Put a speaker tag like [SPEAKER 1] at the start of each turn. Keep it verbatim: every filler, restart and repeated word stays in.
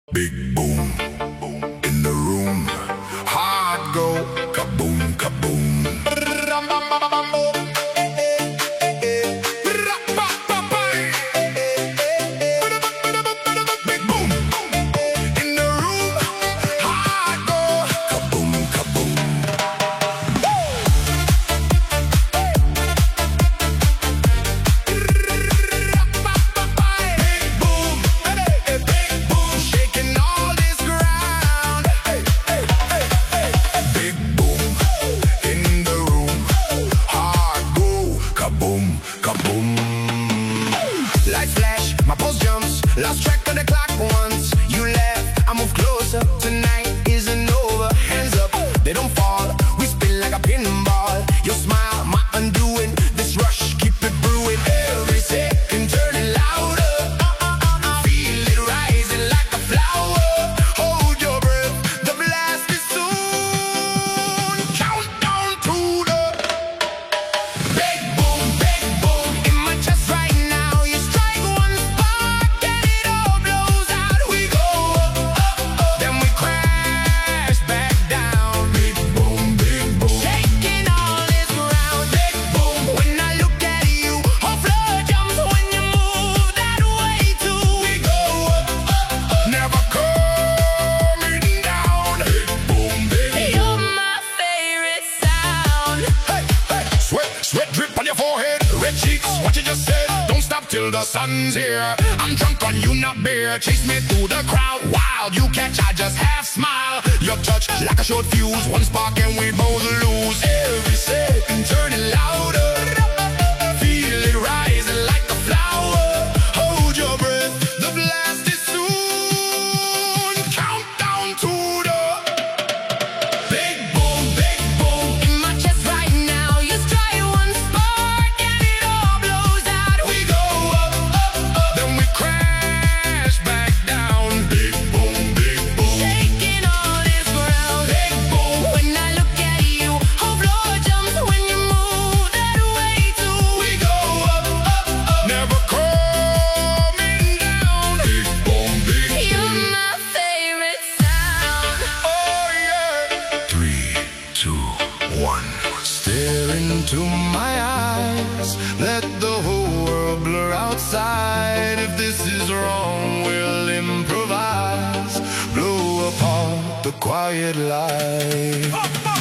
[SPEAKER 1] Big boom in the room. Hard go kaboom kaboom. Big boom in the room. Hard go kaboom kaboom. Big boom, big boom, shaking all this ground. Hey, hey, hey, hey. Big boom in the room. Hard go kaboom kaboom. Lights flash, my pulse jumps. Lost track of the clock once you left. I move closer. Tonight isn't over. Hands up, they don't fall. We spin like a pinball. Your smile, my undoing. This rush, keep it brewing. Every second turning louder. Feel it rising like a flower. Hold your breath, the blast is soon. Countdown to the big boom, big boom. In my chest right now, you strike one spark and it all blows out. We go up, up, up, then we crash back down. Big boom, big boom, shaking all this ground. Big boom, when I look at you, whole floor jumps when you move that way too. We go up, up, up, never coming down. Big boom, big boom. You're my favorite sound. Hey, hey, sweat, sweat drip on your forehead. Red cheeks, what you just said. Don't stop till the sun's here. I'm drunk on you, not beer. Chase me through the crowd, wild. You catch, I just half smile. Your touch like a short fuse. One spark and we both lose. Every second turning louder. Feel it rising like a flower. Hold your breath, the blast is soon. Countdown to the big boom, big boom. In my chest right now, you strike one spark and it all blows out. We go up, up, up, then we crash back down. Big boom, big boom, shaking all this ground. Big boom, when I look at you, whole floor jumps when you move that way too. We go up, up, up, never coming down. Big boom, big boom. You're my favorite sound. Oh yeah. Three, two, one. Stare into my eyes. Let the whole world blur outside. If this is wrong, we'll improvise. Blow apart the quiet light.